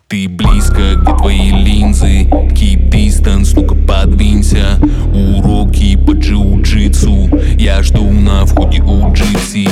Ты близко, где твои линзы? Keep distance, ну-ка подвинься. Уроки по джиу-джитсу я жду на входе у джипси.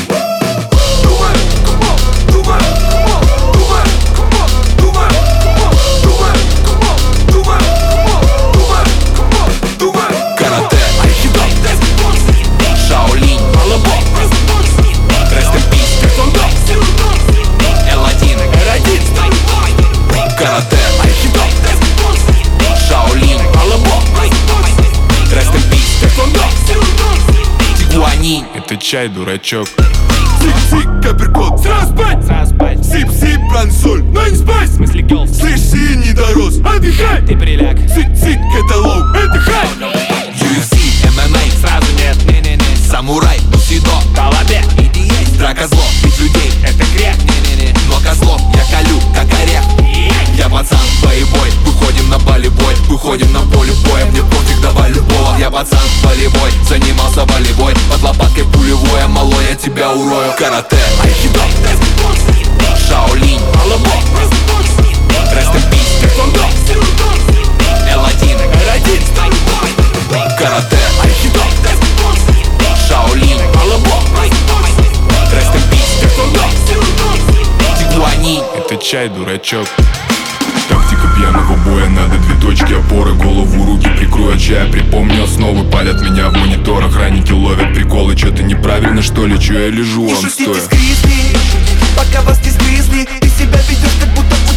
Карате, айкидо, Шаолинь, Rest in peace, тэквондо, L1, R1. Карате, айкидо, Шаолинь, Rest in peace, тэквондо, Тигуанин. Это чай, дурачок. Цик-цик, апперкот, сразу спать. Сип-сип, брансоль, но не спать. В смысле гелс? Слышь, ты не дорос, отдыхай. Ты приляг. Цик-цик, это лоу, это хай. UFC, MMA, Сразу нет, не-не-не. самурай, бусидо, Толобе. драка зло, бить людей, Это грех. не-не-не. Но козлов я колю, как орех. Я пацан боевой, выходим на болевой, выходим на поле боя. Мне пофиг, давай любого. Я пацан болевой, занимался волейбой, под лопаткой пулевой, а малой я тебя урою. Карате, айкидо, Шаолинь, Rest in peace, тэквондо, L1, R1. Карате, айкидо, Шаолинь, Rest in peace, тэквондо, Тигуанин. Это чай, дурачок. Тактика пьяного боя, надо две точки опоры. Голову, руки прикрою от чая, припомню основы. Палят меня в монитор, охранники ловят приколы. Чё ты неправильно, что ли? Чё я лежу, Не вам шутите стоя? с Гризли, пока вас не сгрызли. Ты себя ведешь, как будто